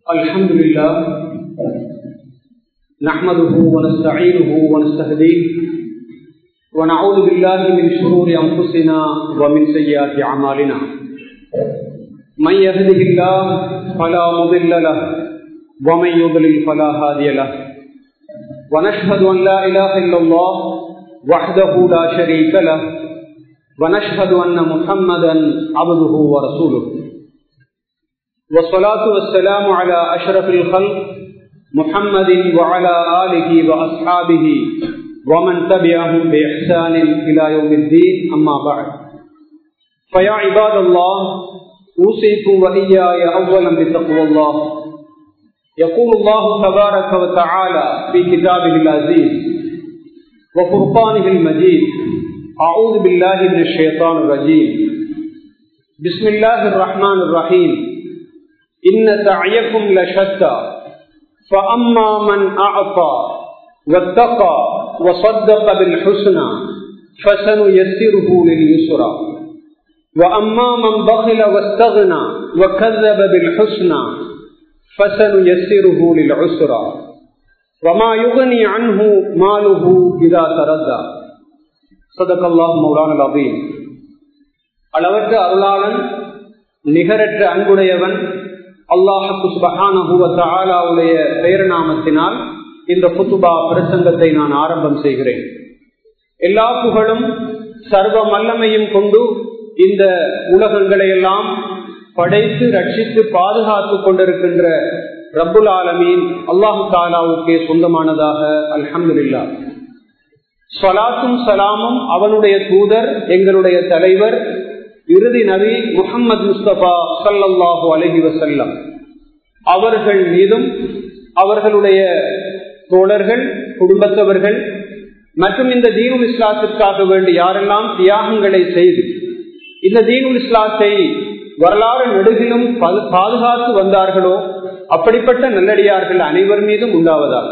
الحمد لله نحمده ونستعينه ونستهديه ونعوذ بالله من شرور أنفسنا ومن سيئات أعمالنا من يهده الله فلا مضل له ومن يضلل فلا هادي له ونشهد أن لا إله إلا الله وحده لا شريك له ونشهد أن محمدا عبده ورسوله والصلاة والسلام على أشرف الخلق محمد وعلى آله وأصحابه ومن تبعهم بإحسان إلى يوم الدين أما بعد فيا عباد الله أوصيكم وإياي أولا بتقوى الله يقول الله تبارك وتعالى في كتابه العزيز وفرقانه المجيد أعوذ بالله من الشيطان الرجيم بسم الله الرحمن الرحيم إن سعيكم لشتى فأما من أعطى واتقى وصدق بالحسنى فسنيسره لليسرى وأما من بخل واستغنى وكذب بالحسنى فسنيسره للعسرى وما يغني عنه ماله إذا تردى صدق الله مولانا العظيم. அளவற்ற அருளாளன் நிகரற்ற அன்புடையவன் அல்லாஹ் சுப்ஹானஹு வ தஆலாவுடைய பெயர் நாமத்தினால் இந்த குத்துபா பிரசங்கத்தை நான் ஆரம்பம் செய்கிறேன். எல்லா புகழும் சர்வ வல்லமையும் கொண்டு இந்த உலகங்களை எல்லாம் படைத்து ரட்சித்து பாதுகாத்து கொண்டிருக்கின்ற ரப்புல் ஆலமீன் அல்லாஹ் தஆலாவுக்கே சொந்தமானதாக அல்ஹம்துலில்லாஹ். ஸலாத்தும் சலாமும் அவனுடைய தூதர் எங்களுடைய தலைவர் இறுதி நபி முஹம்மது முஸ்தபா ஸல்லல்லாஹு அலைஹி வஸல்லம் அவர்கள் மீதும் அவர்களுடைய தோழர்கள் குடும்பத்தவர்கள் மற்றும் இந்த தீனுல் இஸ்லாத்திற்காக வேண்டி யாரெல்லாம் தியாகங்களை செய்து இந்த தீனுல் இஸ்லாத்தை வரலாறு நெடுகிலும் பாதுகாத்து வந்தார்களோ அப்படிப்பட்ட நல்லடியார்கள் அனைவர் மீதும் உண்டாவதாக.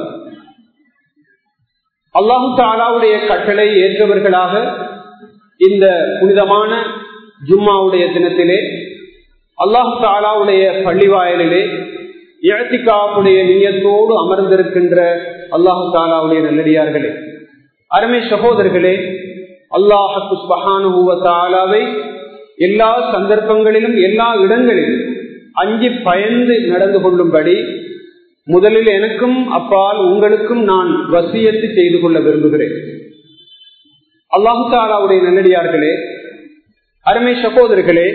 அல்லாஹு தஆலாவுடைய கட்டளை ஏற்றவர்களாக இந்த புனிதமான ஜும்மாவுடைய தினத்திலே அல்லாஹு தஆலாவுடைய பள்ளிவாயலிலே இஅ்திகாஃபுடைய நியத்தோடு அமர்ந்திருக்கின்ற அல்லாஹு தஆலாவுடைய நல்லடியார்களே, அருமை சகோதரர்களே, அல்லாஹ் சுப்ஹானஹு வ தஆலாவை எல்லா சந்தர்ப்பங்களிலும் எல்லா இடங்களிலும் அஞ்சி பயந்து நடந்து கொள்ளும்படி முதலில் எனக்கும் அப்பால் உங்களுக்கும் நான் வசியத்து செய்து கொள்ள விரும்புகிறேன். அல்லாஹு தஆலாவுடைய நல்லடியார்களே, அருமை சகோதரர்களே,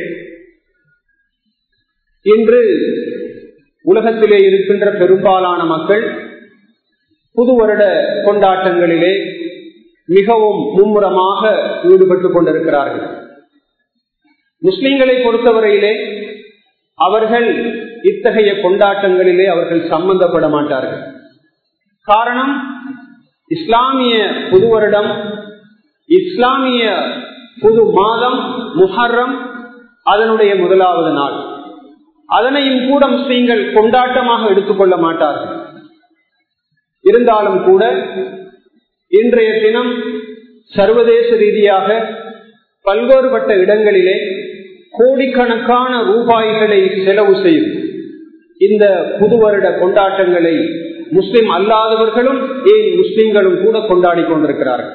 இன்று உலகத்திலே இருக்கின்ற பெரும்பாலான மக்கள் புது வருட கொண்டாட்டங்களிலே மிகவும் மும்முரமாக ஈடுபட்டுக் கொண்டிருக்கிறார்கள். முஸ்லிம்களை பொறுத்தவரையிலே அவர்கள் இத்தகைய கொண்டாட்டங்களிலே அவர்கள் சம்பந்தப்பட மாட்டார்கள். காரணம், இஸ்லாமிய புது வருடம், இஸ்லாமிய புது மாதம் முஹர்ரம் அதனுடைய முதலாவது நாள். அதனையும் கூட முஸ்லிம்கள் கொண்டாட்டமாக எடுத்துக்கொள்ள மாட்டார்கள். இருந்தாலும் கூட இன்றைய தினம் சர்வதேச ரீதியாக பல்வேறுபட்ட இடங்களிலே கோடிக்கணக்கான ரூபாய்களை செலவு செய்து இந்த புது வருட கொண்டாட்டங்களை முஸ்லிம் அல்லாதவர்களும் ஏன் முஸ்லிம்களும் கூட கொண்டாடி கொண்டிருக்கிறார்கள்.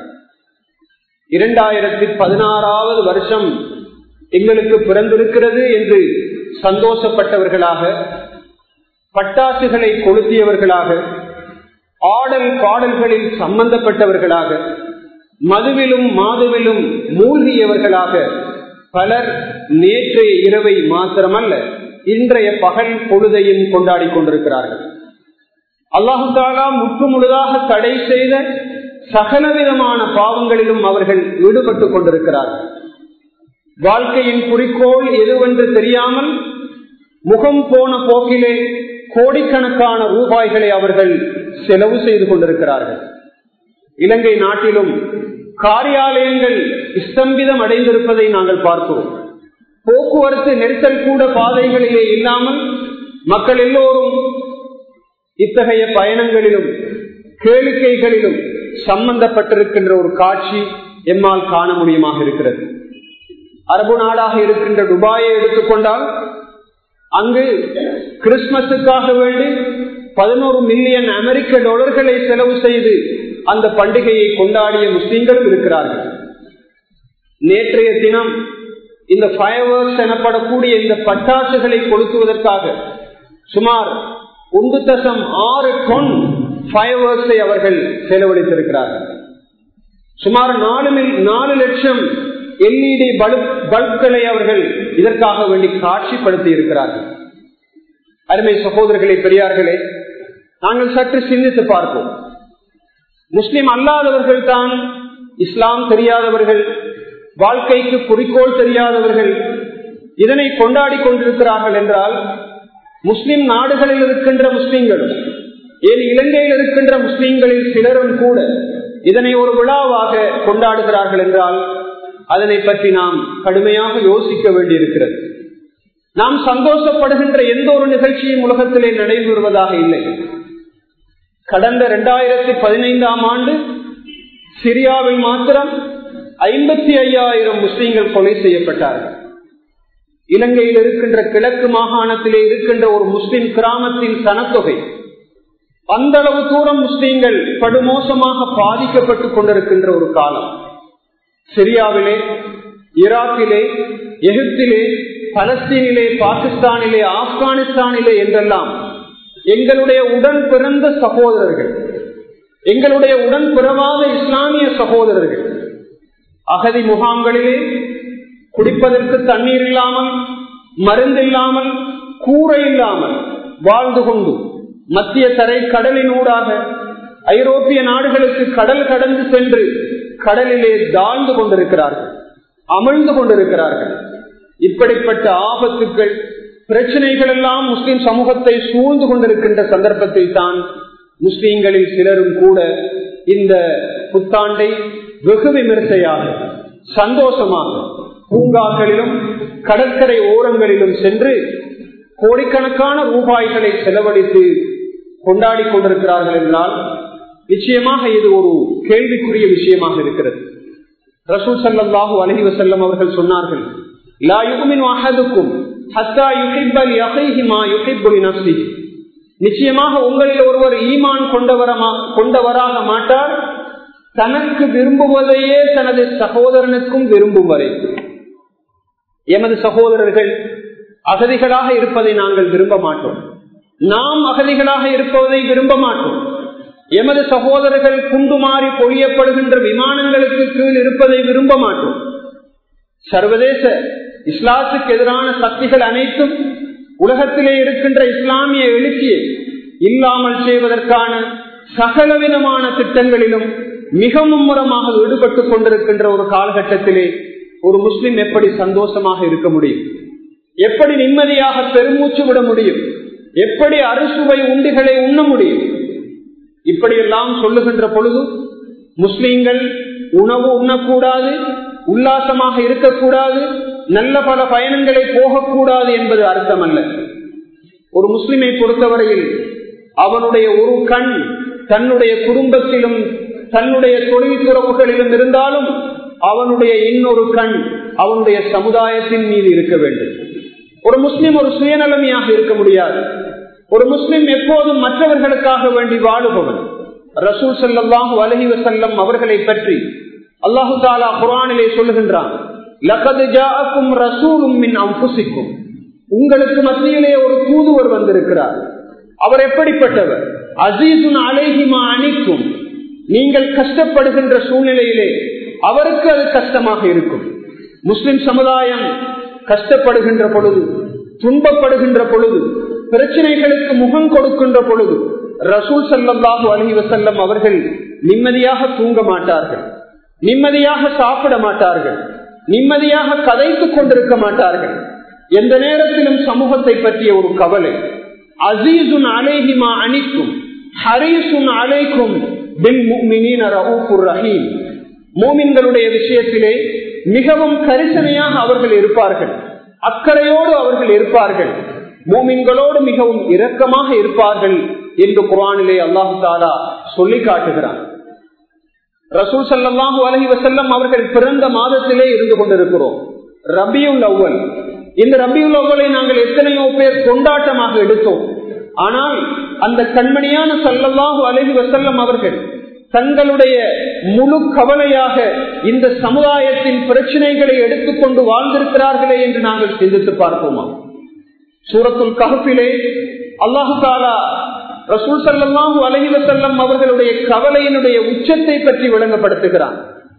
2016வது வருஷம் எங்களுக்கு பிறந்திருக்கிறது என்று சந்தோஷப்பட்டவர்களாக, பட்டாசுகளை கொளுத்தியவர்களாக, ஆடல் பாடல்களில் சம்பந்தப்பட்டவர்களாக, மதுவிலும் மாதுவிலும் மூழ்கியவர்களாக பலர் நேற்றைய இரவை மாத்திரமல்ல இன்றைய பகல் பொழுதையும் கொண்டாடி கொண்டிருக்கிறார்கள். அல்லாஹு தஆலா முற்று முழுதாக தடை செய்த சகலவிதமான பாவங்களிலும் அவர்கள் ஈடுபட்டுக் கொண்டிருக்கிறார்கள். வாழ்க்கையின் குறிக்கோள் எதுவென்று தெரியாமல் முகம் போன போக்கிலே கோடிக்கணக்கான ரூபாய்களை அவர்கள் செலவு செய்து கொண்டிருக்கிறார்கள். இலங்கை நாட்டிலும் காரியாலயங்கள் ஸ்தம்பிதம் அடைந்திருப்பதை நாங்கள் பார்த்தோம். போக்குவரத்து நெரிசல் கூட பாதைகளிலே இல்லாமல் மக்கள் எல்லோரும் இத்தகைய பயணங்களிலும் கேளிக்கைகளிலும் சம்பந்தப்பட்டிருக்கின்ற ஒரு காட்சி எம்மால் காண முடியுமாக இருக்கிறது. அரபு நாடாக இருக்கின்ற துபாயை எடுத்துக்கொண்டால் அங்கு கிறிஸ்துமஸுக்காக வேண்டி 11 மில்லியன் அமெரிக்க டாலர்களை செலவு செய்து அந்த பண்டிகையை கொண்டாடிய முஸ்லிம்களும் இருக்கிறார்கள். நேற்றைய தினம் இந்த ஃபயர்வர்க்ஸ் எனப்படக்கூடிய இந்த பட்டாசுகளை கொளுத்துவதற்காக சுமார் 1.6 டன் ஃபயர்வர்க்ஸை அவர்கள் செலவழித்திருக்கிறார்கள். சுமார் 4 லட்சம் LED பல்ப்களை அவர்கள் இதற்காக வேண்டி காட்சிப்படுத்தி இருக்கிறார்கள். அருமை சகோதரர்களே, பெரியார்களே, நாங்கள் சற்று சிந்தித்து பார்ப்போம். முஸ்லிம் அல்லாதவர்கள் தான், இஸ்லாம் தெரியாதவர்கள், வாழ்க்கைக்கு குறிக்கோள் தெரியாதவர்கள் இதனை கொண்டாடி கொண்டிருக்கிறார்கள் என்றால், முஸ்லிம் நாடுகளில் இருக்கின்ற முஸ்லிம்களும் ஏன் இலங்கையில் இருக்கின்ற முஸ்லிம்களில் சிலரும் கூட இதனை ஒரு விழாவாக கொண்டாடுகிறார்கள் என்றால் அதனை பற்றி நாம் கடுமையாக யோசிக்க வேண்டியிருக்கிறது. நாம் சந்தோஷப்படுகின்ற எந்த ஒரு நிகழ்ச்சியும் உலகத்திலே நடைபெறுவதாக இல்லை. கடந்த 2015ஆம் ஆண்டு சிரியாவில் மாத்திரம் 55,000 முஸ்லிம்கள் கொலை செய்யப்பட்டார்கள். இலங்கையில் இருக்கின்ற கிழக்கு மாகாணத்திலே இருக்கின்ற ஒரு முஸ்லிம் கிராமத்தின் சனத்தொகை அந்த அளவு தூரம் முஸ்லிம்கள் படுமோசமாக பாதிக்கப்பட்டுக் கொண்டிருக்கின்ற ஒரு காலம். சிரியாவிலே, ஈராக்கிலே, எகிப்திலே, பலஸ்தீனிலே, பாகிஸ்தானிலே, ஆப்கானிஸ்தானிலே என்றெல்லாம் எங்களுடைய உடன் பிறந்த சகோதரர்கள், எங்களுடைய உடன் பிறவாத இஸ்லாமிய சகோதரர்கள் அகதி முகாம்களிலே குடிப்பதற்கு தண்ணீர் இல்லாமல், மருந்தில்லாமல், கூரை இல்லாமல் வாழ்ந்து கொண்டு மத்திய தரை கடலினூடாக ஐரோப்பிய நாடுகளுக்கு கடல் கடந்து சென்று கடலிலே தாழ்ந்து கொண்டிருக்கிறார்கள், அமிழ்ந்து கொண்டிருக்கிறார்கள். இப்படிப்பட்ட ஆபத்துக்கள், பிரச்சனைகள் எல்லாம் முஸ்லிம் சமூகத்தை சூழ்ந்து கொண்டிருக்கின்ற சந்தர்ப்பத்தில் தான் முஸ்லிம்களில் சிலரும் கூட இந்த புத்தாண்டை வெகு விமர்சையாக, சந்தோஷமாக பூங்காக்களிலும் கடற்கரை ஓரங்களிலும் சென்று கோடிக்கணக்கான ரூபாய்களை செலவழித்து கொண்டாடி கொண்டிருக்கிறார்கள் என்றால் நிச்சயமாக இது ஒரு கேள்விக்குரிய விஷயமாக இருக்கிறது. ரசூல் ஸல்லல்லாஹு அலைஹி வஸல்லம் அவர்கள் சொன்னார்கள், லா யுமினு அஹதுக்கும் ஹத்தா யுஹிப்ப லிஅஹீஹி மா யுஹிப்பு லினஃப்ஸிஹி. நிச்சயமாக உங்களில் ஒருவர் ஈமான் கொண்டவராக மாட்டார் தனக்கு விரும்புவதையே தனது சகோதரனுக்கும் விரும்பும் வரைக்கும். எமது சகோதரர்கள் அகதிகளாக இருப்பதை நாங்கள் விரும்ப மாட்டோம். நாம் அகதிகளாக இருப்பதை விரும்ப மாட்டோம். எமது சகோதரர்கள் குண்டுமாறி பொழியப்படுகின்ற விமானங்களுக்கு கீழ் இருப்பதை விரும்ப மாட்டோம். சர்வதேச இஸ்லாத்துக்கு எதிரான சக்திகள் அனைத்தும் உலகத்திலே இருக்கின்ற இஸ்லாமிய எழுச்சியை இல்லாமல் செய்வதற்கான சகலவிதமான திட்டங்களிலும் மிக மும்முரமாக ஈடுபட்டுக் கொண்டிருக்கின்ற ஒரு காலகட்டத்திலே ஒரு முஸ்லிம் எப்படி சந்தோஷமாக இருக்க முடியும்? எப்படி நிம்மதியாக பெருமூச்சு விட முடியும்? எப்படி அறுசுவை உண்டிகளை உண்ண முடியும்? இப்படியெல்லாம் சொல்லுகின்ற பொழுது முஸ்லிம்கள் உணவு உண்ணக்கூடாது, உல்லாசமாக இருக்கக்கூடாது, நல்ல பல பயணங்களை போகக்கூடாது என்பது அர்த்தமல்ல. ஒரு முஸ்லிமை பொறுத்தவரையில் அவனுடைய ஒரு கண் தன்னுடைய குடும்பத்திலும் தன்னுடைய தொழில் துறவுகளிலும் இருந்தாலும் அவனுடைய இன்னொரு கண் அவனுடைய சமுதாயத்தின் மீது இருக்க வேண்டும். ஒரு முஸ்லிம் ஒரு சுயநலமையாக இருக்க முடியாது. ஒரு முஸ்லிம் எப்போதும் மற்றவர்களுக்காக வேண்டி வாழுபவன். ரசூல் ஸல்லல்லாஹு அலைஹி வஸல்லம் அவர்களை பற்றி அல்லாஹு தஆலா குர்ஆனிலே சொல்லுகின்றான், லகத் ஜாஅக்கும் ரசூலும் மின் அன்ஃபுசிக்கும். உங்களுக்கு மத்தியிலே ஒரு தூதுவர் வந்திருக்கிறார். அவர் எப்படிப்பட்டவர்? அஸீஸுன் அலைஹி மா அனிக்கும். நீங்கள் கஷ்டப்படுகின்ற சூழ்நிலையிலே அவருக்கு அது கஷ்டமாக இருக்கும். முஸ்லிம் சமுதாயம் கஷ்டப்படுகின்ற பொழுது, துன்பப்படுகின்ற பொழுது, பிரச்சனைகளுக்கு முகம் கொடுக்கின்ற பொழுது ரசூல் ஸல்லல்லாஹு அலைஹி வஸல்லம் அவர்கள் நிம்மதியாக தூங்க மாட்டார்கள், நிம்மதியாக சாப்பிட மாட்டார்கள், நிம்மதியாக கதைத்துக் கொண்டிருக்க மாட்டார்கள். எந்த நேரத்திலும் சமூகத்தை பற்றிய ஒரு கவலை. அஸீஸுன் அலைஹி மா அனிக்கும் ஹரீஸுன் அலைக்கும் பில் முஃமினீன ரഊஃபுர் ரஹீம். மூமின்களுடைய விஷயத்திலே மிகவும் கரிசனையாக அவர்கள் இருப்பார்கள், அக்கறையோடு அவர்கள் இருப்பார்கள், மூமின்களோடு மிகவும் இரக்கமாக இருப்பார்கள் என்று குர்ஆனிலே அல்லாஹ் தஆலா சொல்லி காட்டுகிறார். ரசூல் ஸல்லல்லாஹு அலைஹி வஸல்லம் அவர்கள் பிறந்த மாதத்திலே இருந்து கொண்டிருக்கிறோம். ரபியுல் அவ்வல் இந்த ரபியுல் அவ்வலை நாங்கள் எத்தனையோ பேர் கொண்டாட்டமாக எடுத்தோம். ஆனால் அந்த கண்மணியான ஸல்லல்லாஹு அலைஹி வஸல்லம் அவர்கள் தங்களுடைய முழு கவலையாக இந்த சமுதாயத்தின் பிரச்சனைகளை எடுத்துக்கொண்டு வாழ்ந்திருக்கிறார்களே என்று நாங்கள் சிந்தித்து பார்ப்போமா? சூரத்துல் கஹ்ஃபிலே அல்லாஹ் தஆலா ரசூல் ஸல்லல்லாஹு அலைஹி வஸல்லம் அவர்களுடைய கவலையினுடைய உச்சத்தை பற்றி விளங்கப்படுத்துகிறான்.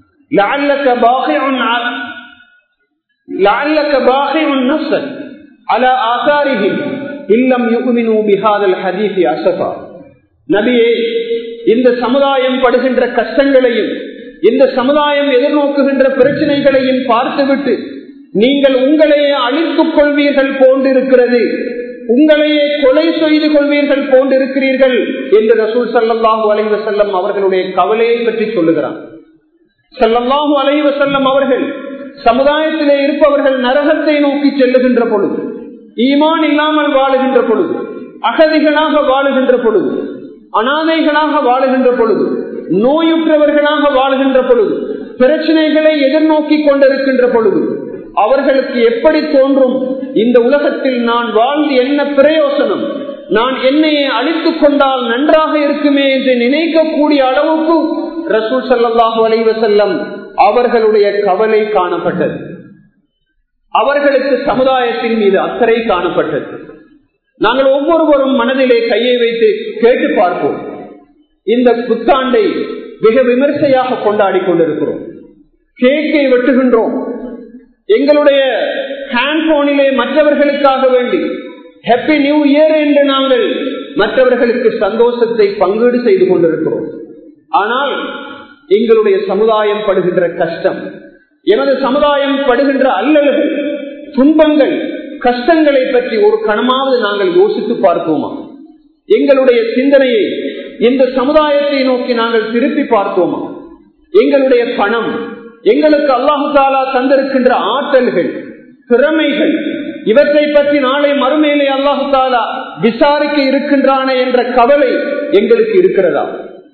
لعلك باخع نفسا على آثارهم إن لم يؤمنوا بهذا الحديث أسفا. நபியே, இந்த சமுதாயம் படுகின்ற கஷ்டங்களையும் இந்த சமுதாயம் எதிர்நோக்குகின்ற பிரச்சனைகளையும் பார்த்துவிட்டு நீங்கள் உங்களையே அழித்துக் கொள்வீர்கள் போன்றிருக்கிறது, உங்களையே கொலை செய்து கொள்வீர்கள் போன்றிருக்கிறீர்கள் என்று ரசூல் ஸல்லல்லாஹு அலைஹி வஸல்லம் அவர்களுடைய கவலையை பற்றி சொல்லுகிறார். ஸல்லல்லாஹு அலைஹி வஸல்லம் அவர்கள் சமுதாயத்திலே இருப்பவர்கள் நரகத்தை நோக்கி செல்லுகின்ற பொழுது, ஈமான் இல்லாமல் வாழுகின்ற பொழுது, அகதிகளாக வாழுகின்ற பொழுது, அனாதைகளாக வாழுகின்ற பொழுது, நோயுற்றவர்களாக வாழுகின்ற பொழுது, பிரச்சனைகளை எதிர்நோக்கி கொண்டிருக்கின்ற பொழுது அவர்களுக்கு எப்படி தோன்றும், இந்த உலகத்தில் நான் வாழ்ந்து என்ன பிரயோசனம், நான் என்னையே அழித்துக் கொண்டால் நன்றாக இருக்குமே என்று நினைக்கக்கூடிய அளவுக்கு ரசூல் ஸல்லல்லாஹு அலைஹி வஸல்லம் அவர்களுடைய கவலை காணப்பட்டது. அவர்களுக்கு சமுதாயத்தின் மீது அக்கறை காணப்பட்டது. நாங்கள் ஒவ்வொருவரும் மனதிலே கையை வைத்து கேட்டு பார்ப்போம். இந்த புத்தாண்டை மிக விமர்சையாக கொண்டாடி கொண்டிருக்கிறோம். கேக்கை வெட்டுகின்றோம். எங்களுடைய ஹேண்ட்போனிலே மற்றவர்களுக்காக வேண்டி ஹாப்பி நியூ இயர் என்று நாங்கள் மற்றவர்களுக்கு சந்தோஷத்தை பங்கீடு செய்து கொண்டிருக்கிறோம். ஆனால் எங்களுடைய சமுதாயம் படுகின்ற கஷ்டம், எமது சமுதாயம் படுகின்ற அல்லல்கள், துன்பங்கள், கஷ்டங்களை பற்றி ஒரு கணமாவது நாங்கள் யோசித்து பார்ப்போமா? எங்களுடைய சிந்தனையை இந்த சமுதாயத்தை நோக்கி நாங்கள் திருப்பி பார்ப்போமா? எங்களுடைய பணம், எங்களுக்கு அல்லாஹு தஆலா தந்திருக்கின்ற ஆற்றல்கள், திறமைகள், இவற்றை பற்றி நாளை மறுமையிலே அல்லாஹு தஆலா விசாரிக்க இருக்கின்றானே என்ற கவலை எங்களுக்கு இருக்கிறதா?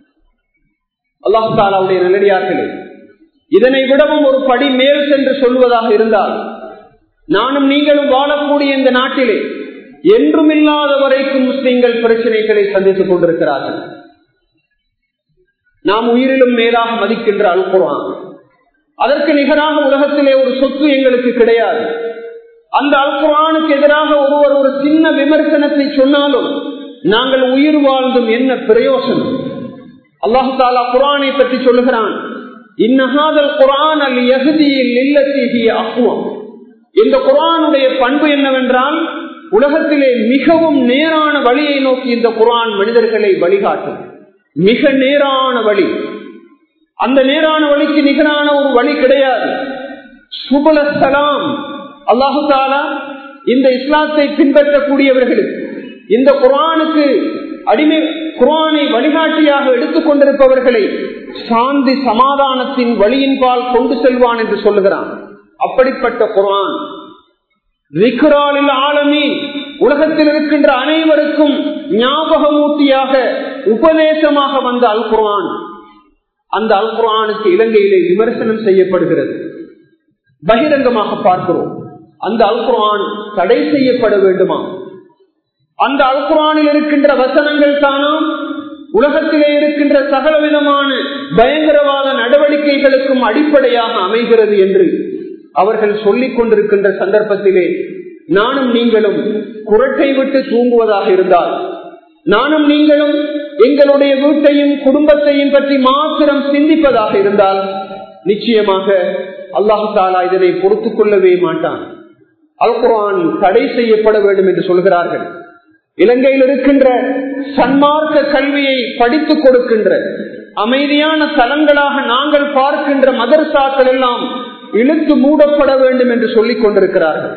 அல்லாஹு தஆலாவுடைய நல்லடியார்களே, இதனை விடவும் ஒரு படி மேல் சென்று சொல்வதாக இருந்தால், நானும் நீங்களும் வாழக்கூடிய இந்த நாட்டிலே என்றும் இல்லாத வரைக்கும் முஸ்லிம்கள் பிரச்சனைகளை சந்தித்துக் கொண்டிருக்கிறார்கள். நாம் உயிரிலும் மேலாக மதிக்கின்ற அல் குர்ஆன், அதற்கு நிகராக உலகத்திலே ஒரு சொத்து எங்களுக்கு கிடையாது. அந்த அல் குர்ஆனுக்கு எதிராக ஒருவர் ஒரு சின்ன விமர்சனத்தை சொன்னாலும் நாங்கள் உயிர் வாழ்ந்தும் என்ன பிரயோசனம்? அல்லாஹு தஆலா குர்ஆனை பற்றி சொல்லுகிறான், இன்னஹாதல் குர்ஆன் லியஹ்தி லில்லதி ஹிய அக்வம். இந்த குர்ஆனுடைய பண்பு என்னவென்றால், உலகத்திலே மிகவும் நேரான வழியை நோக்கி இந்த குர்ஆன் மனிதர்களை வழிகாட்டும். மிக நேரான வழி. அந்த நேரான வழிக்கு நிகரான ஒரு வழி கிடையாது. சுபுல் ஸலாம். அல்லாஹு தஆலா இந்த இஸ்லாத்தை பின்பற்றக்கூடியவர்களுக்கு, இந்த குர்ஆனுக்கு அடிமை, குர்ஆனை வழிகாட்டியாக எடுத்துக் கொண்டிருப்பவர்களை சாந்தி சமாதானத்தின் வழியின்பால் கொண்டு செல்வான் என்று சொல்லுகிறான். அப்படிப்பட்ட குர்ஆன் ذِكْرَى لِلْعَالَمِينَ, உலகத்தில் இருக்கின்ற அனைவருக்கும் ஞாபகமூட்டியாக உபதேசமாக வந்த அல் குர்ஆன். அந்த அல் குர்ஆனுக்கு இலங்கையிலே விமர்சனம் செய்யப்படுகிறது, பகிரங்கமாக பார்க்கிறோம். அந்த அல் குர்ஆன் தடை செய்யப்பட வேண்டுமா? அந்த அல் குர்ஆனில் இருக்கின்ற வசனங்கள் தானா உலகத்திலே இருக்கின்ற சகலவிதமான பயங்கரவாத நடவடிக்கைகளுக்கும் அடிப்படையாக அமைகிறது என்று அவர்கள் சொல்லிக் கொண்டிருக்கின்ற சந்தர்ப்பத்திலே நானும் நீங்களும் குரட்டை விட்டு தூங்குவதாக இருந்தால், நானும் நீங்களும் எங்களுடைய வீட்டையும் குடும்பத்தையும் பற்றி மாத்திரம் சிந்திப்பதாக இருந்தால், நிச்சயமாக அல்லாஹு தஆலா இதனை பொறுத்துக் கொள்ளவே மாட்டான். அல் குர்ஆன் தடை செய்யப்பட வேண்டும் என்று சொல்கிறார்கள். இலங்கையில் இருக்கின்ற சன்மார்க்க கல்வியை படித்துக் கொடுக்கின்ற அமைதியான தலங்களாக நாங்கள் பார்க்கின்ற மதரசாக்கள் எல்லாம் இழுத்து மூடப்பட வேண்டும் என்று சொல்லிக் கொண்டிருக்கிறார்கள்.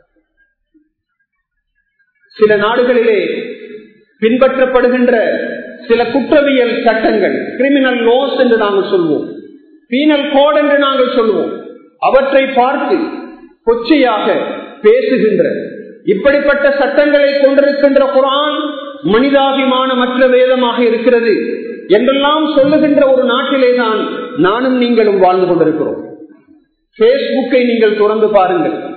சில நாடுகளிலே பின்பற்றப்படுகின்ற சில குற்றவியல் சட்டங்கள், கிரிமினல் லோஸ் என்று நாங்கள் சொல்வோம், பீனல் கோட் என்று நாங்கள் சொல்வோம், அவற்றை பார்த்து கொச்சையாக பேசுகின்ற இப்படிப்பட்ட சட்டங்களை கொண்டிருக்கின்ற குர்ஆன் மனிதாபிமானமற்ற வேதமாக இருக்கிறது என்றெல்லாம் சொல்லுகின்ற ஒரு நாட்டிலேதான் நானும் நீங்களும் வாழ்ந்து கொண்டிருக்கிறோம். பேஸ்புக்கை நீங்கள் திறந்து பாருங்கள்.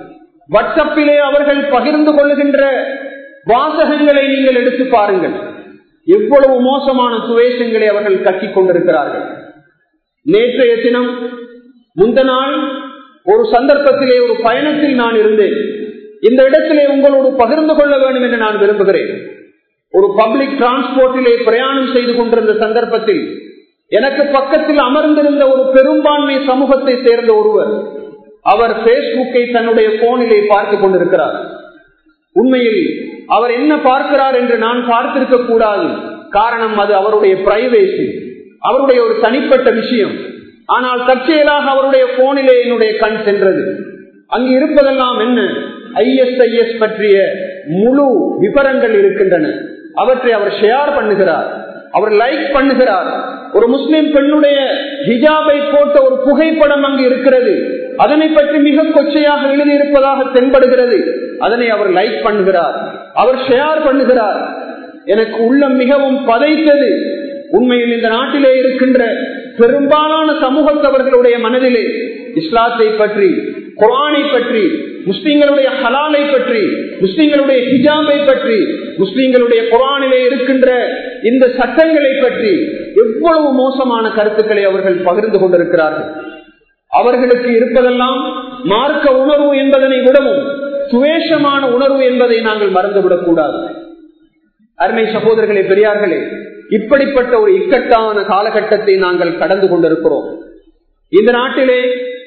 வாட்ஸ்அப்பிலே அவர்கள் பகிர்ந்து கொள்ளுகின்ற வாசகங்களை நீங்கள் எடுத்து பாருங்கள். எவ்வளவு மோசமான சுவேஷங்களை அவர்கள் கட்டிக் கொண்டிருக்கிறார்கள். நேற்றைய தினம் முந்த நாள் ஒரு சந்தர்ப்பத்திலே ஒரு பயணத்தில் நான் இருந்தேன். இந்த இடத்திலே உங்களோடு பகிர்ந்து கொள்ள வேண்டும் என்று நான் விரும்புகிறேன். ஒரு பப்ளிக் டிரான்ஸ்போர்ட்டிலே பிரயாணம் செய்து கொண்டிருந்த சந்தர்ப்பத்தில் எனக்கு பக்கத்தில் அமர்ந்திருந்த ஒரு பெரும்பான்மை சமூகத்தை சேர்ந்த ஒருவர், அவர் பேஸ்புக்கை தன்னுடைய போனிலே பார்த்துக் கொண்டிருக்கிறார். உண்மையில் அவர் என்ன பார்க்கிறார் என்று நான் பார்த்திருக்க கூடாது. காரணம், அது அவருடைய பிரைவேசி, அவருடைய ஒரு தனிப்பட்ட விஷயம். ஆனால் தற்செயலாக அவருடைய போனிலே என்னுடைய கண் சென்றது. அங்கு இருப்பதெல்லாம் என்ன, ISIS பற்றிய முழு விவரங்கள் இருக்கின்றன. அவற்றை அவர் ஷேர் பண்ணுகிறார், அவர் லைக் பண்ணுகிறார். ஒரு முஸ்லிம் பெண்ணுடைய ஹிஜாபை போட்ட ஒரு புகைப்படம் அங்கு இருக்கிறது. அதனை பற்றி மிக கொச்சையாக எழுதியிருப்பதாக தென்படுகிறது. அதனை அவர் லைக் பண்ணுகிறார், அவர் ஷேர் பண்ணுகிறார். எனக்கு உள்ளம் மிகவும் பதைத்தது. உண்மையில் இந்த நாட்டிலே இருக்கின்ற பெரும்பாலான சமூகத்தவர்களுடைய மனதிலே இஸ்லாத்தை பற்றி, குர்ஆனை பற்றி, முஸ்லிம்களுடைய ஹலாலை பற்றி, முஸ்லிம்களுடைய ஹிஜாபை பற்றி, முஸ்லிம்களுடைய குர்ஆனிலே இருக்கின்ற இந்த சட்டங்களை பற்றி எவ்வளவு மோசமான கருத்துக்களை அவர்கள் பகிர்ந்து கொண்டிருக்கிறார்கள். அவர்களுக்கு இருப்பதெல்லாம் மார்க்க உணர்வு என்பதனை விடவும் சுவேஷமான உணர்வு என்பதை நாங்கள் மறந்துவிடக் கூடாது. அருமை சகோதரர்களே, பெரியார்களே, இப்படிப்பட்ட ஒரு இக்கட்டான காலகட்டத்தை நாங்கள் கடந்து கொண்டிருக்கிறோம். இந்த நாட்டிலே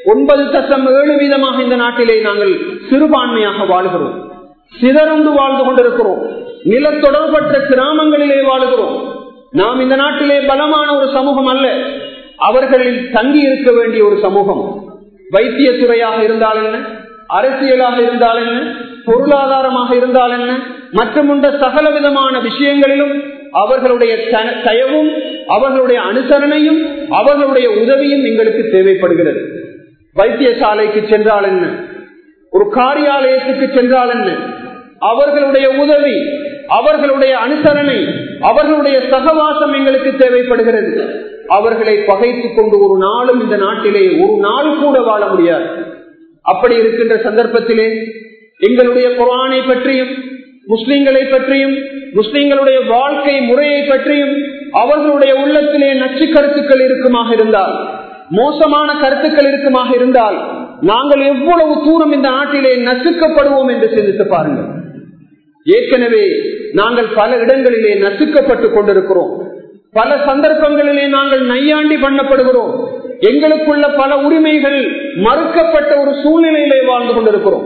9.7% இந்த நாட்டிலே நாங்கள் சிறுபான்மையாக வாழ்கிறோம். சிதறந்து வாழ்ந்து கொண்டிருக்கிறோம். நிலத்தொடர்பற்ற கிராமங்களிலே வாழுகிறோம். நாம் இந்த நாட்டிலே பலமான ஒரு சமூகம் அல்ல, அவர்களில் தங்கி இருக்க வேண்டிய ஒரு சமூகம். வைத்தியத்துறையாக இருந்தால் என்ன, அரசியலாக இருந்தால் என்ன, பொருளாதாரமாக இருந்தால் என்ன, மற்றும் சகல விதமான விஷயங்களிலும் அவர்களுடைய தயவும், அவர்களுடைய அனுசரணையும், அவர்களுடைய உதவியும் எங்களுக்கு தேவைப்படுகிறது. வைத்தியசாலைக்கு சென்றால் என்ன, ஒரு காரியாலயத்துக்கு சென்றால் என்ன, அவர்களுடைய உதவி, அவர்களுடைய அனுசரணை, அவர்களுடைய சகவாசம் எங்களுக்கு தேவைப்படுகிறது. அவர்களை பகைத்துக் கொண்டு ஒரு நாளும் இந்த நாட்டிலே ஒரு நாள் கூட வாழ முடியாது. அப்படி இருக்கின்ற சந்தர்ப்பத்திலே எங்களுடைய குர்ஆனை பற்றியும், முஸ்லிம்களை பற்றியும், முஸ்லிம்களுடைய வாழ்க்கை முறையை பற்றியும் அவர்களுடைய உள்ளத்திலே நச்சு கருத்துக்கள் இருக்குமாக இருந்தால், மோசமான கருத்துக்கள் இருக்குமாக இருந்தால், நாங்கள் எவ்வளவு தூரம் இந்த நாட்டிலே நசுக்கப்படுவோம் என்று சிந்தித்து பாருங்கள். ஏற்கனவே நாங்கள் பல இடங்களிலே நசுக்கப்பட்டுக் கொண்டிருக்கிறோம். பல சந்தர்ப்பங்களிலே நாங்கள் நையாண்டி பண்ணப்படுகிறோம். எங்களுக்குள்ள பல உரிமைகள் மறுக்கப்பட்ட ஒரு சூழ்நிலையிலே வாழ்ந்து கொண்டிருக்கிறோம்.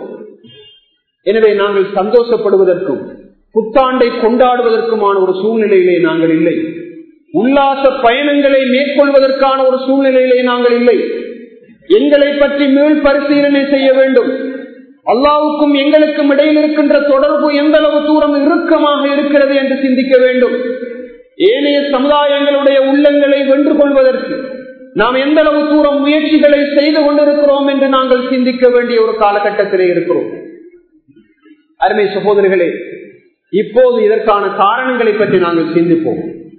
எனவே நாங்கள் சந்தோஷப்படுவதற்கும் புத்தாண்டை கொண்டாடுவதற்குமான ஒரு சூழ்நிலையிலே நாங்கள் இல்லை. உல்லாச பயணங்களை மேற்கொள்வதற்கான ஒரு சூழ்நிலையிலே நாங்கள் இல்லை. எங்களை பற்றி மீள் பரிசீலனை செய்ய வேண்டும். அல்லாஹ்வுக்கும் எங்களுக்கும் இடையில் இருக்கின்ற தொடர்பு எந்த அளவு தூரம் இறுக்கமாக இருக்கிறது என்று சிந்திக்க வேண்டும். ஏனைய சமுதாயங்களுடைய உள்ளங்களை வென்று கொள்வதற்கு நாம் எந்த அளவு தூரம் முயற்சிகளை செய்து கொண்டிருக்கிறோம் என்று நாங்கள் சிந்திக்க வேண்டிய ஒரு காலகட்டத்திலே இருக்கிறோம். அருமை சகோதரர்களே, இப்போது இதற்கான காரணங்களை பற்றி நாங்கள் சிந்திப்போம்.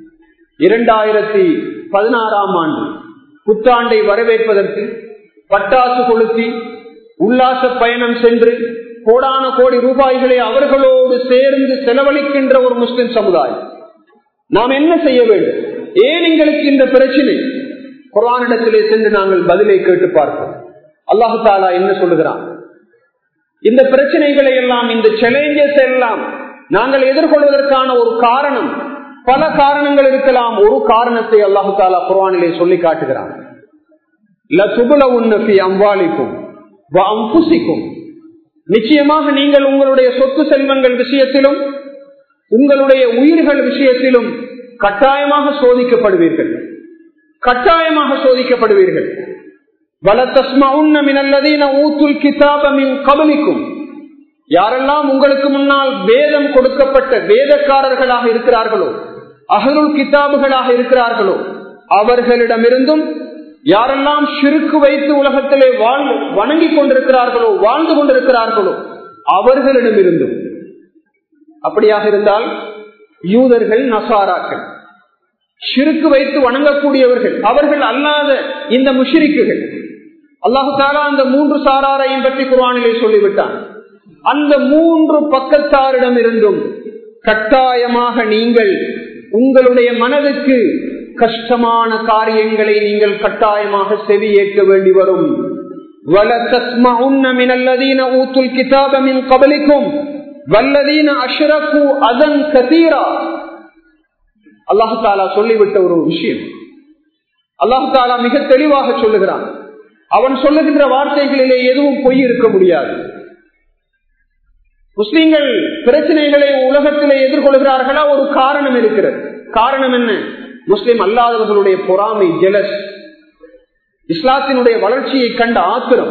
2016 ஆண்டு புத்தாண்டை வரவேற்பதற்கு பட்டாசு கொளுத்தி உல்லாச பயணம் சென்று கோடான கோடி ரூபாய்களை அவர்களோடு சேர்ந்து செலவழிக்கின்ற ஒரு முஸ்லிம் சமுதாயம், நாம் என்ன செய்ய வேண்டும்? ஏன் எங்களுக்கு இந்த பிரச்சனை? குர்ஆனிடத்திலே சென்று நாங்கள் பதிலை கேட்டு பார்ப்போம். அல்லாஹ் தஆலா என்ன சொல்லுகிறான்? இந்த பிரச்சனைகளை எல்லாம், இந்த சேலஞ்சஸ் எல்லாம் நாங்கள் எதிர்கொள்வதற்கான ஒரு காரணம், பல காரணங்கள் இருக்கலாம். ஒரு காரணத்தை அல்லாஹ் தஆலா குர்ஆனிலே சொல்லி காட்டுகிறான். லதுபலவுன்ன ஃபீ அம்வாலிக்கும் வ அன்ஃபுஸிக்கும், நிச்சயமாக நீங்கள் உங்களுடைய சொத்து செல்வங்கள் விஷயத்திலும் உங்களுடைய உயிர்கள் விஷயத்திலும் கட்டாயமாக சோதிக்கப்படுவீர்கள். கட்டாயமாக சோதிக்கப்படுவீர்கள். வலதஸ்மஉன்ன மினல்லதீன ஊத்துல் கிதாப மின் கப்லிக்கும், யாரெல்லாம் உங்களுக்கு முன்னால் வேதம் கொடுக்கப்பட்ட வேதக்காரர்களாக இருக்கிறார்களோ, அஹ்லுல் கிதாபுகளாக இருக்கிறார்களோ, அவர்களிடமிருந்தும் யாரெல்லாம் ஷிர்க் வைத்து உலகத்திலே வணங்கிக் கொண்டிருக்கிறார்களோ, வாழ்ந்து கொண்டிருக்கிறார்களோ, அவர்களிடமிருந்தும். அப்படியாக இருந்தால் யூதர்கள், நசாராக்கள், ஷிர்க் வைத்து வணங்கக்கூடியவர்கள், அவர்கள் அல்லாத இந்த முஷ்ரிக்குகள், அல்லாஹ் தஆலா அந்த 3 சாராரையும் பற்றி குர்ஆனிலே சொல்லிவிட்டான். அந்த 3 பக்கத்தாரிடம் இருந்தும் கட்டாயமாக நீங்கள் உங்களுடைய மனதுக்கு கஷ்டமான காரியங்களை நீங்கள் கட்டாயமாக செவியேற்க வேண்டி வரும். وَلَتَسْمَعُنَّ مِنَ الَّذِينَ أُوتُوا الْكِتَابَ مِنْ قَبْلِكُمْ وَالَّذِينَ أَشْرَكُوا أَذًى كَثِيرًا. அல்லாஹ் தஆலா சொல்லிவிட்ட ஒரு விஷயம் அல்லாஹ் தஆலா மிக தெளிவாக சொல்லுகிறான். அவன் சொல்லுகின்ற வார்த்தைகளிலே எதுவும் பொய் இருக்க முடியாது. முஸ்லிம்கள் பிரச்சனைகளை உலகத்திலே எதிர்கொள்கிறார்களா? ஒரு காரணம் இருக்கிறது. காரணம் என்ன? முஸ்லிம் அல்லாதவர்களுடைய பொறாமை, ஜெலஸ், இஸ்லாத்தினுடைய வளர்ச்சியை கண்ட ஆத்திரம்,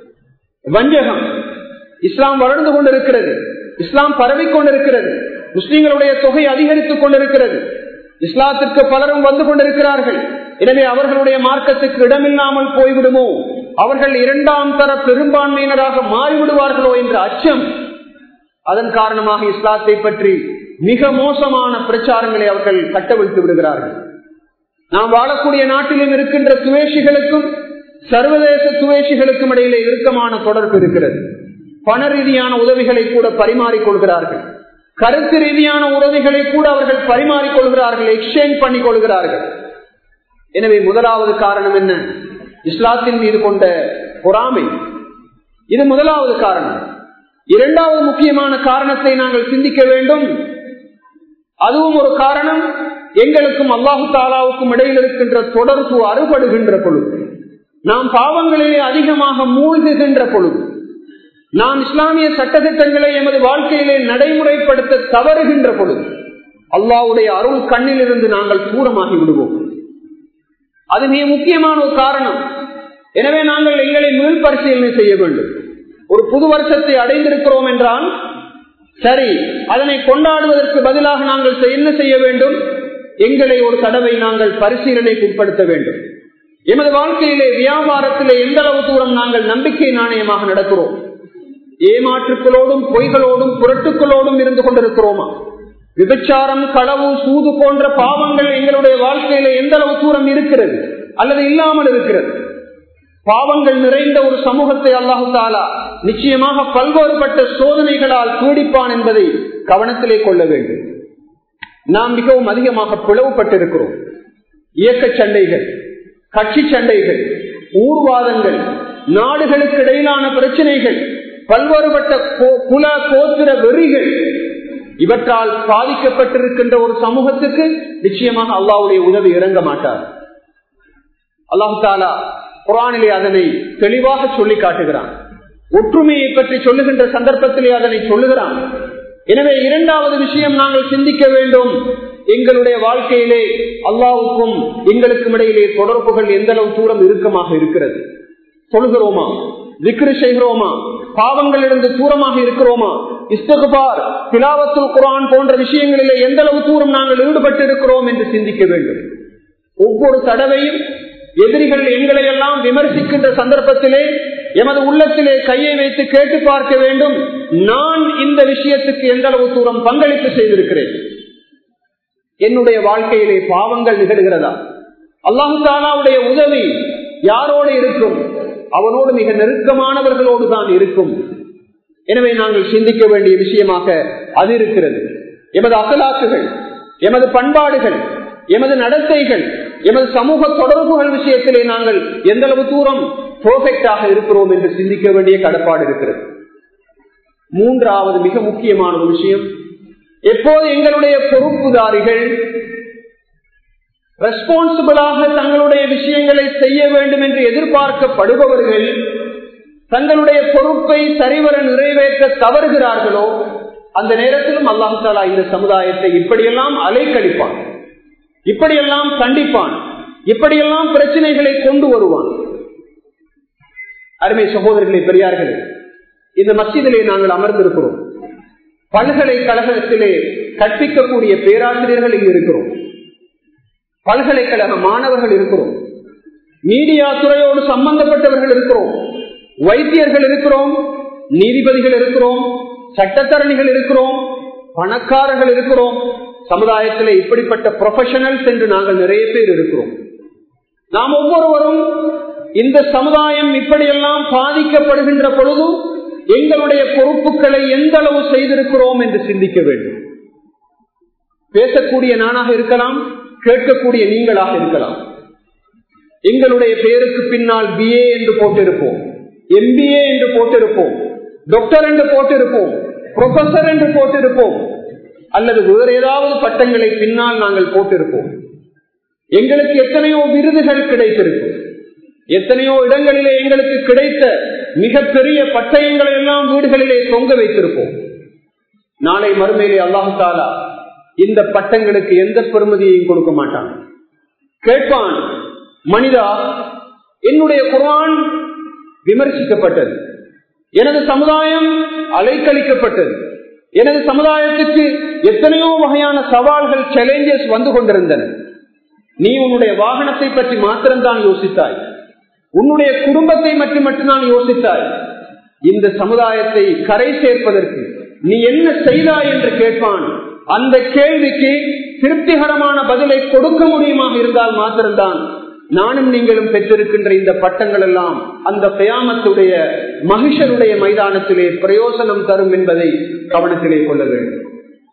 வஞ்சகம். இஸ்லாம் வளர்ந்து கொண்டிருக்கிறது, இஸ்லாம் பரவிக் கொண்டிருக்கிறது, முஸ்லிம்களுடைய தொகை அதிகரித்துக் கொண்டிருக்கிறது, இஸ்லாத்திற்கு பலரும் வந்து கொண்டிருக்கிறார்கள். எனவே அவர்களுடைய மார்க்கத்துக்கு இடமில்லாமல் போய்விடுமோ, அவர்கள் 2ஆம் தர பெரும்பான்மையினராக மாறிவிடுவார்களோ என்ற அச்சம். அதன் காரணமாக இஸ்லாத்தை பற்றி மிக மோசமான பிரச்சாரங்களை அவர்கள் கட்டவிழ்த்து விடுகிறார்கள். நாம் வாழக்கூடிய நாட்டிலும் இருக்கின்ற துவேஷிகளுக்கும் சர்வதேச துவேஷிகளுக்கும் இடையிலே இறுக்கமான தொடர்பு இருக்கிறது. பண ரீதியான உதவிகளை கூட பரிமாறிக்கொள்கிறார்கள், கருத்து ரீதியான உதவிகளை கூட அவர்கள் பரிமாறிக்கொள்கிறார்கள், எக்ஸ்சேஞ்ச் பண்ணிக் கொள்கிறார்கள். எனவே முதலாவது காரணம் என்ன? இஸ்லாத்தின் மீது கொண்ட பொறாமை. இது முதலாவது காரணம். 2வது முக்கியமான காரணத்தை நாங்கள் சிந்திக்க வேண்டும். அதுவும் ஒரு காரணம். எங்களுக்கும் அல்லாஹு தஆலாவுக்கும் இடையில் இருக்கின்ற தொடர்பு அறுபடுகின்ற பொழுது, நாம் பாவங்களிலே அதிகமாக மூழ்குகின்ற பொழுது, நாம் இஸ்லாமிய சட்டத்திட்டங்களை எமது வாழ்க்கையிலே நடைமுறைப்படுத்த தவறுகின்ற பொழுது, அல்லாஹ்வுடைய அருள் கண்ணில் இருந்து நாங்கள் தூரமாகி விடுவோம். அது மிக முக்கியமான ஒரு காரணம். எனவே நாங்கள் எங்களை மீள் பரிசீலனை செய்ய வேண்டும். ஒரு புது வருஷத்தை அடைந்திருக்கிறோம் என்றால் சரி, அதனை கொண்டாடுவதற்கு பதிலாக நாங்கள் என்ன செய்ய வேண்டும்? எங்களை ஒரு தடவை நாங்கள் பரிசீலனைக்கு உட்படுத்த வேண்டும். எமது வாழ்க்கையிலே, வியாபாரத்திலே எந்த அளவு தூரம் நாங்கள் நம்பிக்கை நாணயமாக நடக்கிறோம்? ஏமாற்றுக்களோடும் பொய்களோடும் புரட்டுக்களோடும் இருந்து கொண்டிருக்கிறோமா? விபச்சாரம், களவு, சூது போன்ற பாவங்கள் எங்களுடைய வாழ்க்கையில எந்த அளவு தூரம் இருக்கிறது அல்லது இல்லாமல் இருக்கிறது? பாவங்கள் நிறைந்த ஒரு சமூகத்தை அல்லாஹு தஆலா நிச்சயமாக பல்வேறுபட்ட சோதனைகளால் பீடிப்பான் என்பதை கவனத்திலே கொள்ள வேண்டும். நாம் மிகவும் அதிகமாக பிளவுபட்டிருக்கிறோம். இயக்க சண்டைகள், கட்சி சண்டைகள், ஊர்வாதங்கள், நாடுகளுக்கு இடையிலான பிரச்சனைகள், பல்வேறுபட்ட குல கோத்திர வெறிகள், இவற்றால் பாதிக்கப்பட்டிருக்கின்ற ஒரு சமூகத்துக்கு நிச்சயமாக அல்லாஹ்வுடைய உதவி இறங்க மாட்டார். அல்லாஹு தஆலா குர்ஆனிலே அதனை தெளிவாக சொல்லி காட்டுகிறான். ஒற்றுமையை பற்றி சொல்லுகின்ற சந்தர்ப்பத்திலே அதனை சொல்லுகிறான். எனவே 2வது விஷயம் நாங்கள் சிந்திக்க வேண்டும். எங்களுடைய வாழ்க்கையிலே அல்லாஹ்வுக்கும் எங்களுக்கும் இடையிலே தொடர்புகள் எந்த அளவு தூரம் இறுக்கமாக இருக்கிறது? சொல்கிறோமா? திக்ர் செய்கிறோமா? பாவங்களிலிருந்து தூரமாக இருக்கிறோமா? இஸ்திக்பார், திலாவத்துல் குர்ஆன் போன்ற விஷயங்களிலே எந்த அளவு தூரம் நாங்கள் ஈடுபட்டு இருக்கிறோம் என்று சிந்திக்க வேண்டும். ஒவ்வொரு தடவையும் எதிரிகள் எங்களை எல்லாம் விமர்சிக்கின்ற சந்தர்ப்பத்திலே எமது உள்ளத்திலே கையை வைத்து கேட்டு பார்க்க வேண்டும், நான் இந்த விஷயத்துக்கு எந்த அளவு தூரம் பங்களிப்பு செய்திருக்கிறேன்? என்னுடைய வாழ்க்கையிலே பாவங்கள் நிகழ்கிறதா? அல்லாஹ் தஆலாவுடைய உதவி யாரோடு இருக்கும்? அவனோடு மிக நெருக்கமானவர்களோடு தான் இருக்கும். எனவே நாங்கள் சிந்திக்க வேண்டிய விஷயமாக அது இருக்கிறது. எமது அகலாக்குகள், எமது பண்பாடுகள், எமது நடத்தைகள், எமது சமூக தொடர்புகள் விஷயத்திலே நாங்கள் எந்த அளவு தூரம் பெர்ஃபெக்டாக இருக்கிறோம் என்று சிந்திக்க வேண்டிய கடப்பாடு இருக்கிறது. 3வது மிக முக்கியமான ஒரு விஷயம், எப்போது எங்களுடைய பொறுப்புதாரிகள் ரெஸ்பான்சிபிளாக தங்களுடைய விஷயங்களை செய்ய வேண்டும் என்று எதிர்பார்க்கப்படுபவர்கள் தங்களுடைய பொறுப்பை சரிவர நிறைவேற்ற தவறுகிறார்களோ, அந்த நேரத்திலும் அல்லாஹ் தஆலா இந்த சமுதாயத்தை இப்படியெல்லாம் அலைக்கழிப்பான், இப்படியெல்லாம் கண்டிப்பான், இப்படியெல்லாம் பிரச்சனைகளை கொண்டு வருவான். அருமை சகோதரர்களே, பெரியார்களே, இந்த மஸ்ஜிதிலே நாங்கள் அமர்ந்திருக்கிறோம். பல்கலைக்கழகத்திலே கற்பிக்கக்கூடிய பேராசிரியர்கள் இங்கு இருக்கிறோம், பல்கலைக்கழக மாணவர்கள் இருக்கிறோம், மீடியா துறையோடு சம்பந்தப்பட்டவர்கள் இருக்கிறோம், வைத்தியர்கள் இருக்கிறோம், நீதிபதிகள் இருக்கிறோம், சட்டத்தரணிகள் இருக்கிறோம், பணக்காரர்கள் இருக்கிறோம். சமுதாயத்தில் இப்படிப்பட்ட ப்ரொஃபஷனல்ஸ் என்று நாங்கள் நிறைய பேர் இருக்கிறோம். நாம் ஒவ்வொருவரும் இந்த சமுதாயம் இப்படியெல்லாம் பாதிக்கப்படுகின்ற பொழுது எங்களுடைய பொறுப்புகளை எந்த அளவு செய்திருக்கிறோம் என்று சிந்திக்க வேண்டும். பேசக்கூடிய நானாக இருக்கலாம், கேட்கக்கூடிய நீங்களாக இருக்கலாம். எங்களுடைய பெயருக்கு பின்னால் BA என்று போட்டிருப்போம், MBA என்று போட்டிருப்போம், டாக்டர் என்று போட்டிருப்போம், புரொஃபசர் என்று போட்டிருப்போம், அல்லது வேறு ஏதாவது பட்டங்களை பின்னால் நாங்கள் போட்டிருப்போம். எங்களுக்கு எத்தனையோ விருதுகள் கிடைத்திருக்கும், எத்தனையோ இடங்களிலே எங்களுக்கு கிடைத்த மிகப்பெரிய பட்டயங்களை எல்லாம் வீடுகளிலே தொங்க வைத்திருப்போம். நாளை மறுமையிலே அல்லாஹ் தஆலா இந்த பட்டங்களுக்கு எந்த பெறுமதியையும் கொடுக்க மாட்டான். கேட்பான், மனிதா, என்னுடைய குர்ஆன் விமர்சிக்கப்பட்டது, எனது சமுதாயம் அலைக்கழிக்கப்பட்டது, எனது சமுதாயத்துக்கு எத்தனையோ வகையான சவால்கள், சேலஞ்சஸ் வந்து கொண்டிருந்தன. நீ உன்னுடைய வாகனத்தை பற்றி மாத்திரம்தான் யோசித்தாய், உன்னுடைய குடும்பத்தை மட்டும்தான் யோசித்தாய். இந்த சமுதாயத்தை கரை சேர்ப்பதற்கு நீ என்ன செய்தாய் என்று கேட்பான். அந்த கேள்விக்கு திருப்திகரமான பதிலை கொடுக்க முடியுமாக இருந்தால் மாத்திரம்தான் நானும் நீங்களும் பெற்றிருக்கின்ற இந்த பட்டங்கள் எல்லாம் அந்த கியாமத்துடைய மஹ்ஷருடைய மைதானத்திலே பிரயோசனம் தரும் என்பதை கவனத்திலே கொள்ள வேண்டும்.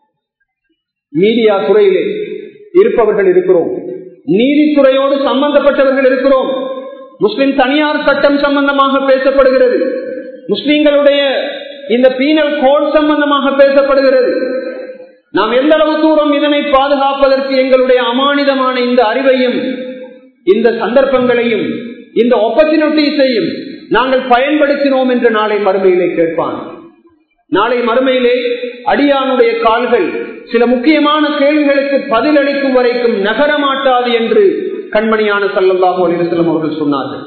மீடியா துறையிலே இருப்பவர்கள் இருக்கிறோம், நீதித்துறையோடு சம்பந்தப்பட்டவர்கள் இருக்கிறோம். முஸ்லிம் தனியார் சட்டம் சம்பந்தமாக பேசப்படுகிறது, முஸ்லிம்களுடைய இந்த பீனல் கோட் சம்பந்தமாக பேசப்படுகிறது. நாம் எந்த அளவு தூரம் இதனை பாதுகாப்பதற்கு எங்களுடைய அமானிதமான இந்த அறிவையும் இந்த சந்தர்ப்பங்களையும் இந்த ஆப்பர்ச்சுனிட்டிஸையும் நாங்கள் பயன்படுத்தினோம் என்று நாளை மறுமையிலே கேட்பான். நாளை மறுமையிலே அடியானுடைய கால்கள் சில முக்கியமான கேள்விகளுக்கு பதிலளிக்கும் வரைக்கும் நகரமாட்டாது என்று கண்மணியான ஸல்லல்லாஹு அலைஹி வஸல்லம் அவர்கள் சொன்னார்கள்.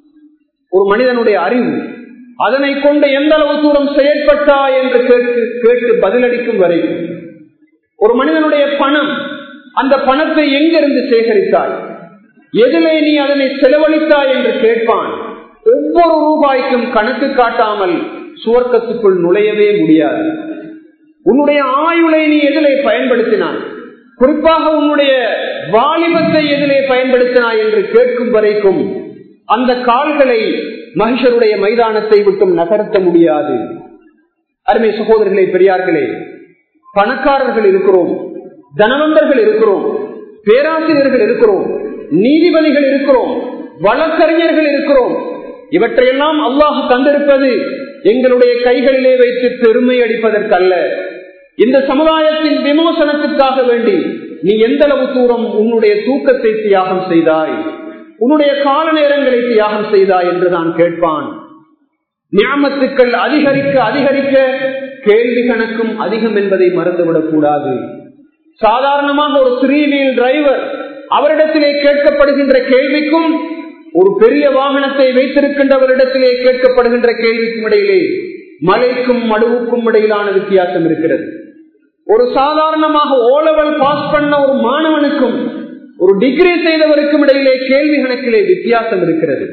ஒரு மனிதனுடைய அறிவு அதனை கொண்டு எந்த அளவு தூரம் செயற்பட்டா என்று கேட்டு பதிலளிக்கும் வரைக்கும், ஒரு மனிதனுடைய பணம், அந்த பணத்தை எங்கிருந்து சேகரித்தாய், எதிலே நீ அதனை செலவழித்தாய் என்று கேட்பான். ஒவ்வொரு ரூபாய்க்கும் கணக்கு காட்டாமல் சுவர்க்கத்துக்குள் நுழையவே முடியாது. உன்னுடைய ஆயுளை நீ எதிலே பயன்படுத்தினாய், குறிப்பாக உன்னுடைய வாலிபத்தை எதிலே பயன்படுத்தினாய் என்று கேட்கும் வரைக்கும் அந்த கால்களை மஹ்ஷருடைய மைதானத்தை விட்டும் நகர்த்த முடியாது. அருமை சகோதரர்களே, பெரியார்களே, பணக்காரர்கள் இருக்கிறோம், தனவந்தர்கள் இருக்கிறோம், பேராசிரியர்கள் இருக்கிறோம், நீதிபதிகள் இருக்கிறோம், வழக்கறிஞர்கள் இருக்கிறோம். இவற்றையெல்லாம் அல்லாஹ் தந்திருப்பது எங்களுடைய கைகளிலே வைத்து பெருமை அடிப்பதற்கல்ல, இந்த சமுதாயத்தின் விமோசனத்திற்காக வேண்டி நீ எந்த அளவு தூரம் உன்னுடைய தூக்கத்தை தியாகம் செய்தாய், உன்னுடைய கால நேரங்களை தியாகம் செய்தாய் என்றுதான் கேட்பான். நியாமத்துக்கள் அதிகரிக்க அதிகரிக்க கேள்வி கணக்கும் அதிகம் என்பதை மறந்துவிடக் கூடாது. சாதாரணமாக ஒரு 3 வீல் டிரைவர் அவரிடத்திலே கேட்கப்படுகின்ற கேள்விக்கும் ஒரு பெரிய வாகனத்தை வைத்திருக்கின்றவரிடத்திலே கேட்கப்படுகின்ற கேள்விக்கும் இடையிலே மலைக்கும் மடுவுக்கும் இடையிலான வித்தியாசம் இருக்கிறது. ஒரு சாதாரணமாக O-level பாஸ் பண்ண ஒரு மாணவனுக்கும் ஒரு டிகிரி செய்தவருக்கும் இடையிலே கேள்வி கணக்கிலே வித்தியாசம் இருக்கிறது.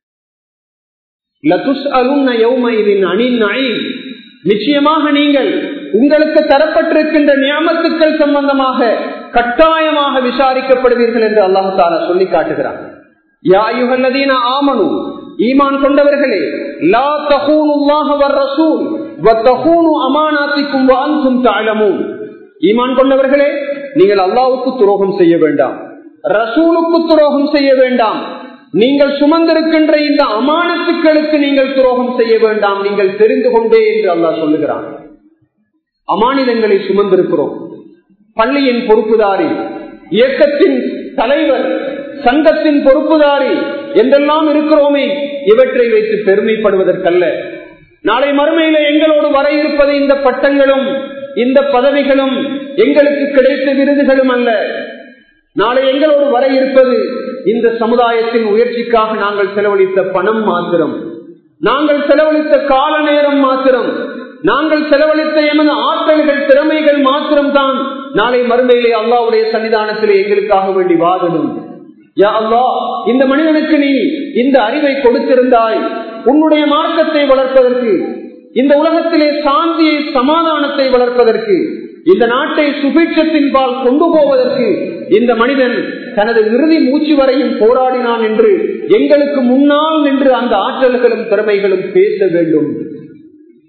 நிச்சயமாக நீங்கள் உங்களுக்கு தரப்பட்டிருக்கின்ற நியமத்துக்கள் சம்பந்தமாக கட்டாயமாக விசாரிக்கப்படுவீர்கள் என்று அல்லாஹ் தஆலா சொல்லி காட்டுகிறார். யா அய்யுஹல்லதீன ஆமனூ, ஈமான் கொண்டவர்களே, லா தஹூனுல்லாஹ வர்ரசூல் வதஹூனு அமானாத்திக்கும் வஅன்தும் தஅலமூன். ஈமான் கொண்டவர்களே, நீங்கள் அல்லாஹ்வுக்கு துரோகம் செய்ய வேண்டாம், ரசூலுக்கு துரோகம் செய்ய வேண்டாம், நீங்கள் சுமந்திருக்கின்ற இந்த அமானத்துக்களுக்கு நீங்கள் துரோகம் செய்ய வேண்டாம், நீங்கள் தெரிந்து கொண்டே என்று அல்லாஹ் சொல்லுகிறான். அமானிதங்களை சுமந்திருக்கிறோம். பள்ளியின் பொறுப்புதாரி, இயக்கத்தின் தலைவர், சங்கத்தின் பொறுப்புதாரி என்றெல்லாம் இருக்கிறோமே, இவற்றை வைத்து பெருமைப்படுவதற்கல்ல. நாளை மறுமையில எங்களோடு வர இருப்பது இந்த பட்டங்களும் இந்த பதவிகளும் எங்களுக்கு கிடைத்த விருதுகளும் அல்ல. நாளை எங்களோடு வர இருப்பது இந்த சமுதாயத்தின் உயர்ச்சிக்காக நாங்கள் செலவழித்த பணம் மாத்திரம், நாங்கள் செலவழித்த கால நேரம் மாத்திரம், நாங்கள் செலவழித்த எமது ஆற்றல்கள், திறமைகள் மாத்திரம்தான் நாளை மறுமையிலே அல்லாஹ்வுடைய சன்னிதானத்திலே எங்களுக்காக வேண்டி வாதிடும். யா அல்லாஹ், இந்த மனிதனுக்கு நீ இந்த அறிவை கொடுத்திருந்தாய், உன்னுடைய மார்க்கத்தை வளர்ப்பதற்கு, இந்த உலகத்திலே சாந்தியை, சமாதானத்தை வளர்ப்பதற்கு, இந்த நாட்டை சுபீட்சத்தின் பால் கொண்டு போவதற்கு இந்த மனிதன் தனது இறுதி மூச்சு வரையும் போராடினான் என்று எங்களுக்கு முன்னால் நின்று அந்த ஆற்றல்களும் திறமைகளும் பேச வேண்டும்.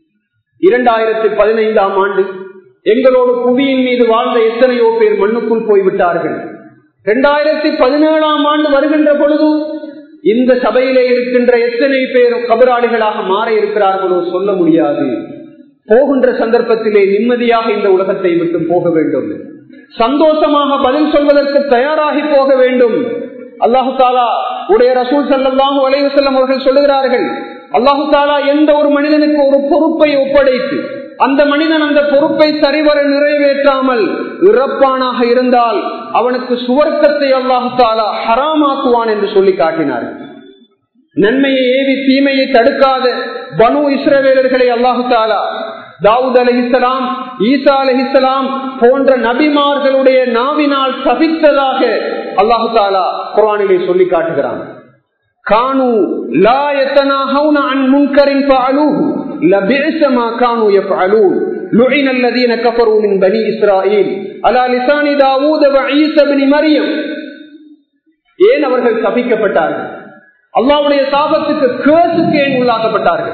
2015 ஆண்டு எங்களோடு புவியின் மீது வாழ்ந்த எத்தனையோ பேர் மண்ணுக்குள் போய்விட்டார்கள். 2017 ஆண்டு வருகின்ற பொழுது இந்த சபையிலே இருக்கின்ற எத்தனை பேர் கபராளிகளாக மாற இருக்கிறார்களோ சொல்ல முடியாது. போகின்ற சந்தர்ப்பத்திலே நிம்மதியாக இந்த உலகத்தை விட்டு போக வேண்டும், சந்தோஷமாக பதில் சொல்வதற்கு தயாராகி போக வேண்டும். அல்லாஹு தாலா உடைய ரசூல் ஸல்லல்லாஹு அலைஹி வஸல்லம் அவர்கள் சொல்லுகிறார்கள், அல்லாஹு தாலா எந்த ஒரு மனிதனுக்கு ஒரு பொறுப்பை ஒப்படைத்து அந்த மனிதன் அந்த பொறுப்பை சரிவர நிறைவேற்றாமல் இறப்பானாக இருந்தால் அவனுக்கு சுவர்க்கத்தை அல்லாஹு தாலா ஹராமாக்குவான் என்று சொல்லி காட்டினார். நன்மையை ஏவி தீமையை தடுக்காத பனு இஸ்ரவேலர்களை அல்லாஹு தாலா தாவூத் அலைஹிஸ்ஸலாம், ஈசா அலைஹிஸ்ஸலாம் போன்ற நபிமார்களுடைய நாவினால் சபித்ததாக அல்லாஹு தாலா குர்ஆனிலே சொல்லி காட்டுகிறான். கானு லா யதனாஹவுன அன் முன்கரின் ஃபஅலூஹு லபிஅஸ மா கானு யஃஅலூன் லுஇன அல்லதீன கஃபரு மின் பனி இஸ்ராயீல் அலா லிசானி தாவூத் வ ஈசா இப்னு மரியம். ஏன் அவர்கள் சபிக்கப்பட்டார்கள்? அல்லாஹ்வுடைய சாபத்துக்கு, கேஸுக்கு ஏன் உள்ளாக்கப்பட்டார்கள்?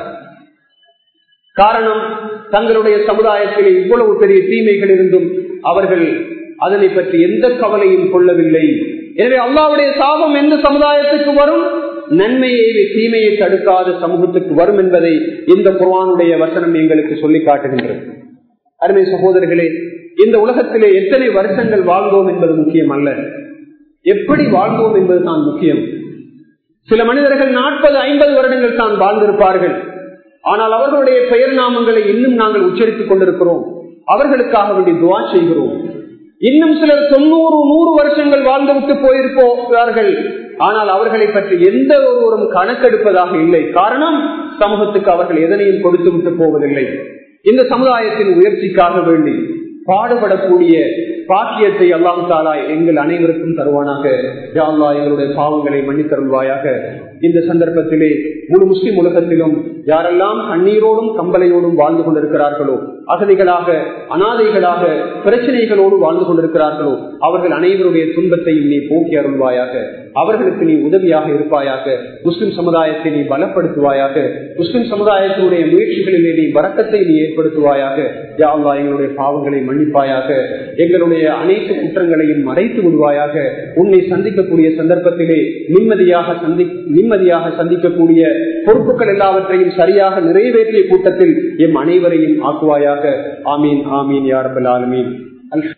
காரணம், தங்களுடைய சமுதாயத்திலே இவ்வளவு பெரிய தீமைகள் இருந்தும் அவர்கள் அதனை பற்றி எந்த கவலையும் கொள்ளவில்லை. எனவே அல்லாஹ்வுடைய சாபம் எந்த சமுதாயத்துக்கு வரும்? நன்மையை தீமையை தடுக்காத சமூகத்துக்கு வரும் என்பதை இந்த குர்ஆனுடைய வசனம் எங்களுக்கு சொல்லி காட்டுகின்றது. அருமை சகோதரர்களே, இந்த உலகத்திலே எத்தனை வருஷங்கள் வாழ்ந்தோம் என்பது முக்கியம் அல்ல, எப்படி வாழ்ந்தோம் என்பதுதான் முக்கியம். சில மனிதர்கள் 40-50 வருடங்கள் தான் வாழ்ந்திருப்பார்கள். ஆனால் அவர்களுடைய பெயர் நாமங்களை இன்னும் நாங்கள் உச்சரித்துக் கொண்டிருக்கிறோம், அவர்களுக்காக வேண்டி துஆ செய்கிறோம். இன்னும் சிலர் 90-100 வருஷங்கள் வாழ்ந்துவிட்டு போயிருப்பார்கள், ஆனால் அவர்களை பற்றி எந்த ஒருவரும் கணக்கெடுப்பதாக இல்லை. காரணம், சமூகத்துக்கு அவர்கள் எதனையும் கொடுத்து விட்டு போவதில்லை. இந்த சமுதாயத்தின் உயர்ச்சிக்காக வேண்டி பாடுபடக்கூடிய பாக்கியத்தை அல்லாஹ் தஆலா எங்கள் அனைவருக்கும் தருவானாக. யா அல்லாஹ், எங்களுடைய பாவங்களை மன்னித்தருள்வாயாக. இந்த சந்தர்ப்பத்திலே முழு முஸ்லிம் உலகத்திலும் யாரெல்லாம் கண்ணீரோடும் கம்பளையோடும் வாழ்ந்து கொண்டிருக்கிறார்களோ, அகதிகளாக, அனாதைகளாக, பிரச்சனைகளோடு வாழ்ந்து கொண்டிருக்கிறார்களோ, அவர்கள் அனைவருடைய துன்பத்தையும் நீ போக்கி அருள்வாயாக. அவர்களுக்கு நீ உதவியாக இருப்பாயாக. முஸ்லிம் சமுதாயத்தை நீ பலப்படுத்துவாயாக. முஸ்லிம் சமுதாயத்தினுடைய முயற்சிகளிலே நீ வரக்கத்தை நீ ஏற்படுத்துவாயாக. யா அல்லாஹ், எங்களுடைய பாவங்களை மன்னிப்பாயாக. எங்களுடைய அனைத்து குற்றங்களையும் மறைத்து விடுவாயாக. உன்னை சந்திக்கக்கூடிய சந்தர்ப்பத்திலே நிம்மதியாக சந்திக்கக்கூடிய பொறுப்புகள் எல்லாவற்றையும் சரியாக நிறைவேற்றிய கூட்டத்தில் எம் அனைவரையும் ஆக்குவாயாக. ஆமீன், ஆமீன் யா ரப்பல் ஆலமீன்.